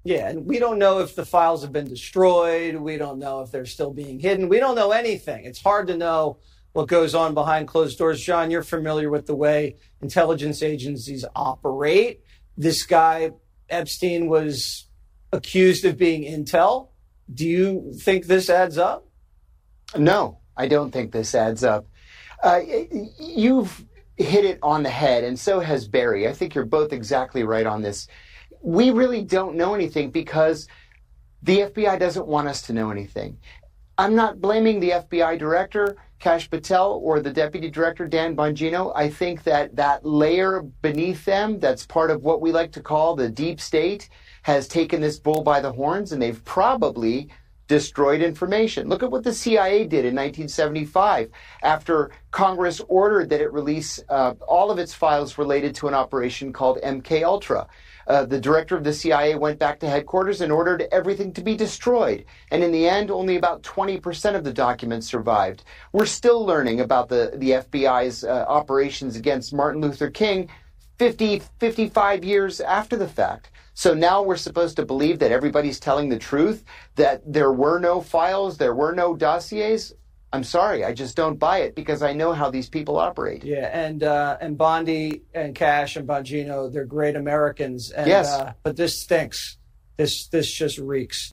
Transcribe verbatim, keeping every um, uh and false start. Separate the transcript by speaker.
Speaker 1: Yeah, and we don't know if the files have been destroyed. We don't know if they're still being hidden. We don't know anything. It's hard to know what goes on behind closed doors. John, you're familiar with the way intelligence agencies operate. This guy, Epstein, was accused of being intel. Do you think this adds up?
Speaker 2: No, I don't think this adds up. Uh, you've hit it on the head, and so has Barry. I think you're both exactly right on this. We really don't know anything because the F B I doesn't want us to know anything. I'm not blaming the F B I director, Kash Patel, or the deputy director, Dan Bongino. I think that that layer beneath them, that's part of what we like to call the deep state, has taken this bull by the horns, and they've probably destroyed information. Look at what the C I A did in nineteen seventy-five after Congress ordered that it release uh, all of its files related to an operation called M K Ultra. Uh, the director of the C I A went back to headquarters and ordered everything to be destroyed. And in the end, only about twenty percent of the documents survived. We're still learning about the, the F B I's uh, operations against Martin Luther King fifty, fifty-five years after the fact. So now we're supposed to believe that everybody's telling the truth, that there were no files, there were no dossiers. I'm sorry, I just don't buy it because I know how these people operate.
Speaker 1: Yeah, and uh, and Bondi and Kash and Bongino, they're great Americans. And,
Speaker 2: yes.
Speaker 1: Uh, but this stinks. This this just reeks.